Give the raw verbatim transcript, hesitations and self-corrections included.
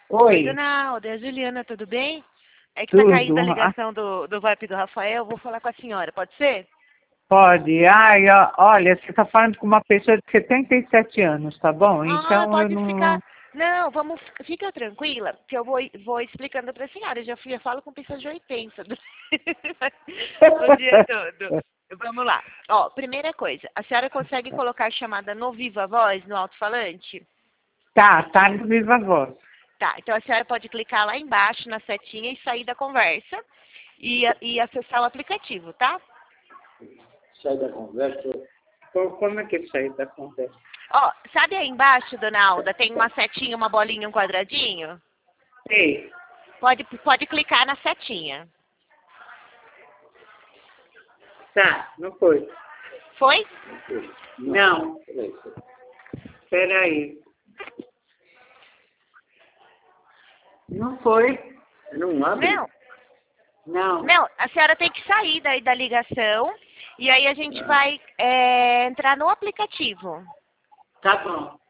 Oi. Dona Alda, é a Juliana, tudo bem? É que tá Tudo. caindo a ligação do, do V I P do Rafael, vou falar com a senhora, pode ser? Pode. Ai, ó, olha, você está falando com uma pessoa de setenta e sete anos, tá bom? Ah, Então eu pode não... ficar. Não, vamos, fica tranquila, que eu vou, vou explicando para a senhora. Eu já fui, eu falo com pessoas de oitenta o dia todo. Vamos lá. Ó, primeira coisa, a senhora consegue colocar a chamada no Viva Voz, no alto-falante? Tá, tá no Viva Voz. Tá, então a senhora pode clicar lá embaixo na setinha e sair da conversa e, e acessar o aplicativo, tá? Sai da conversa? Pô, como é que sai da conversa? Ó, sabe aí embaixo, dona Alda, tem uma setinha, uma bolinha, um quadradinho? Ei, Pode, pode clicar na setinha. tá, não foi. Foi? Não. Espera aí. Não foi. Não abre? Não, Não. não, a senhora tem que sair daí da ligação e aí a gente vai é, entrar no aplicativo. Tá bom.